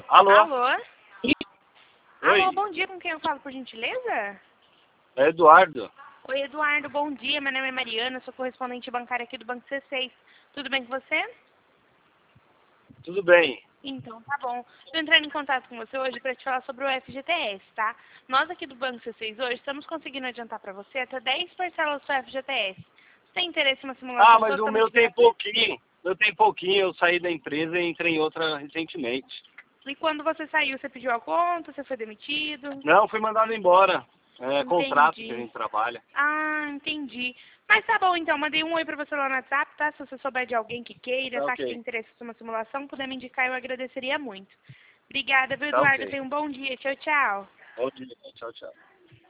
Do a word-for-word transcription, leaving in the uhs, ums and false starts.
Alô? Alô? Oi, Alô, bom dia, com quem eu falo, por gentileza? é Eduardo. Oi, Eduardo, bom dia, meu nome é Mariana, sou correspondente bancária aqui do Banco C seis. Tudo bem com você? Tudo bem? Então, tá bom. Estou entrando em contato com você hoje para te falar sobre o F G T S, tá? Nós aqui do Banco C seis hoje estamos conseguindo adiantar para você até dez parcelas do F G T S. Você tem interesse em uma Ah, simulação mas o meu totalmente tem gratuita? pouquinho. Eu tenho pouquinho, eu saí da empresa e entrei em outra recentemente. E quando você saiu, você pediu a conta, você foi demitido? Não, fui mandado embora. É contrato que a Entendi. gente trabalha. Ah, entendi. Mas tá bom, então. Mandei um oi pra você lá no WhatsApp, tá? Se você souber de alguém que queira, Tá tá? Que tem ok. interesse em uma simulação, puder me indicar, eu agradeceria muito. Obrigada, viu, Tá Eduardo? ok. Tenha um bom dia. Tchau, tchau. Bom dia. Tchau, tchau.